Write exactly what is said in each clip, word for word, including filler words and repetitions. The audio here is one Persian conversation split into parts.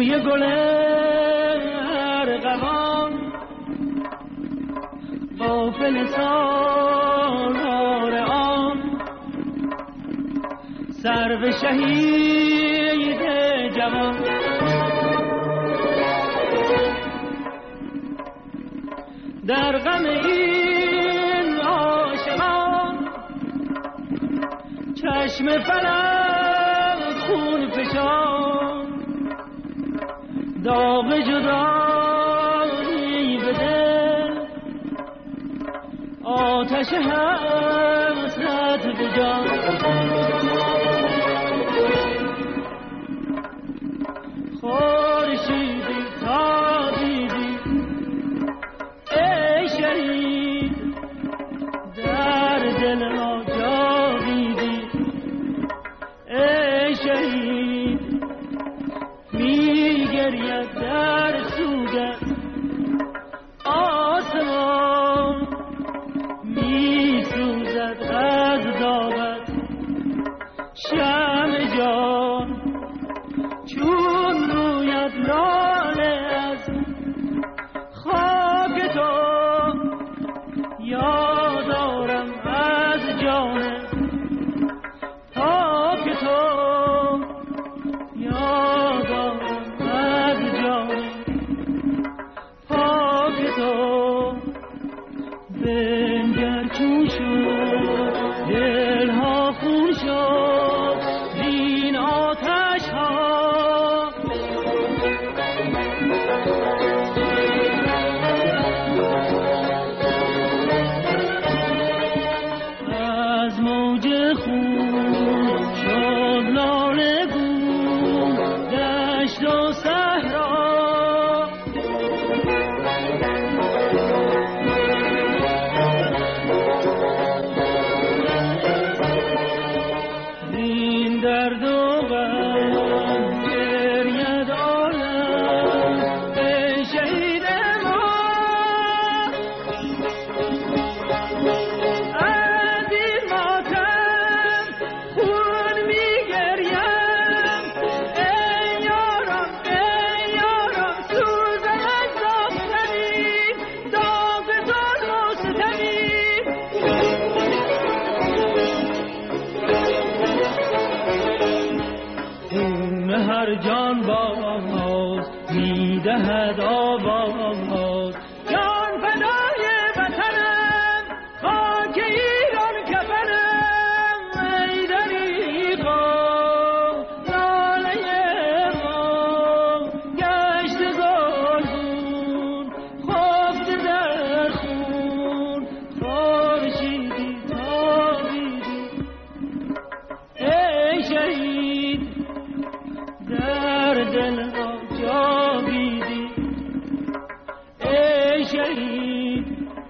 بوی گل ارغوان غافل سالار آن سرو شهید جوان در غم این عاشقان چشم فلک خون فشان داغ جدایی به دل آتش حسرت به جان خورشیدی تابیدی ای شهید در دل ما جاویدی ای شهید می گرید در سوگت آسمان می سوزد از داغت شمع جان چون رویت لاله از خاک تو یادارم از جان پاک تو یادارم از جان پاک تو بنگر چون شد دلها خون شد زین آتش ها از موج خون شد لاله گون دشت و صحرا این درد و غم گرید عالم ای شهید ما از این ماتم خون می گریم ای یارم ای یارم سوزم از داغ داغ ظلم و ستمی خون هر جان باز میدهد آواز جان فدای وطنم خاک ایران کفنم ای دریغا لاله ما گشت گلگون خفته در خون خورشیدی تابیدی ای شهید در دل ما جاویدی ای شهید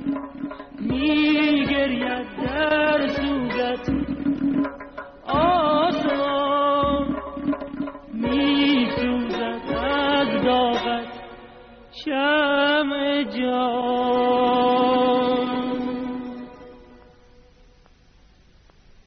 می گرید در سوگت آسمان می سوزد از داغت شمع جان